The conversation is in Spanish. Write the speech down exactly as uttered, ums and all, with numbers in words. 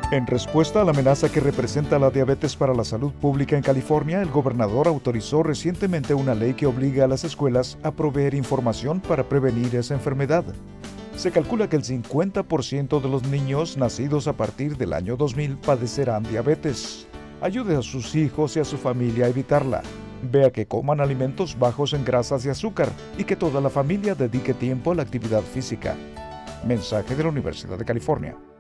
En respuesta a la amenaza que representa la diabetes para la salud pública en California, el gobernador autorizó recientemente una ley que obliga a las escuelas a proveer información para prevenir esa enfermedad. Se calcula que el cincuenta por ciento de los niños nacidos a partir del año dos mil padecerán diabetes. Ayude a sus hijos y a su familia a evitarla. Vea que coman alimentos bajos en grasas y azúcar y que toda la familia dedique tiempo a la actividad física. Mensaje de la Universidad de California.